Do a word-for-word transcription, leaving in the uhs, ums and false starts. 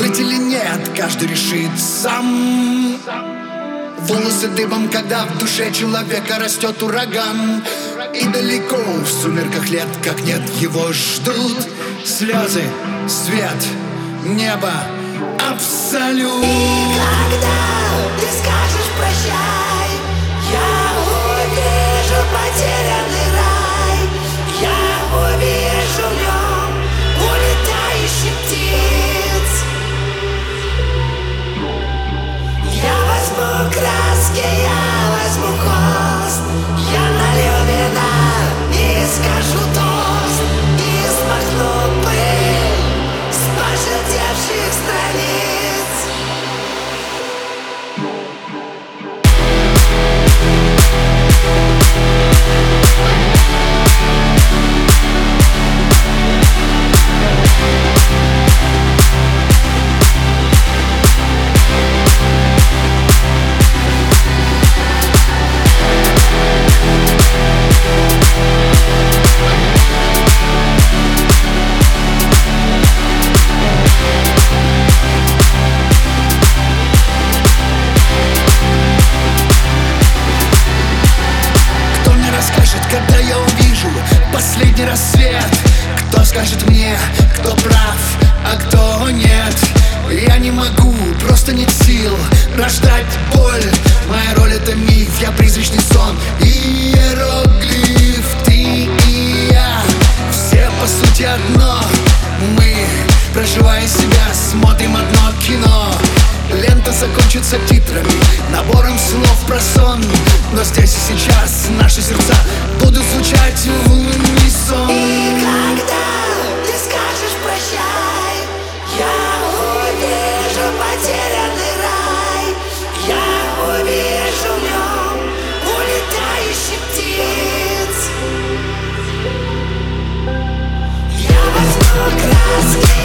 быть или нет, каждый решит сам. Волосы дыбом, когда в душе человека растет ураган. И далеко в сумерках лет, как нет, его ждут слезы, свет, небо, абсолют. И когда ты скажешь прощай, я увижу потерянный рай. Я увижу в нем улетающих птиц. Я возьму краски, я возьму холст, я налью вина и скажу тост, и смахну пыль с пожелтевших страниц. Когда я увижу последний рассвет, кто скажет мне, кто прав, а кто нет? Я не могу, просто нет сил рождать боль. Моя роль — это миф, я призрачный сон, иероглиф. Ты и я, все по сути одно. Мы, проживая себя, смотрим одно кино. Лента закончится титрами, набором слов про сон. Но здесь и сейчас наши сердца будут звучать в унисон. И когда ты скажешь прощай, я увижу потерянный рай. Я увижу в нем улетающих птиц. Я возьму краски.